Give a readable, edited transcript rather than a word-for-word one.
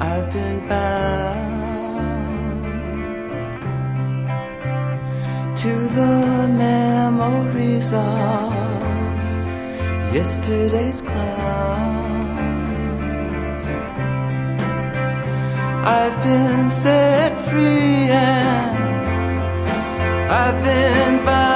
I've been bound to the memories of yesterday's clouds. I've been set free and I've been bound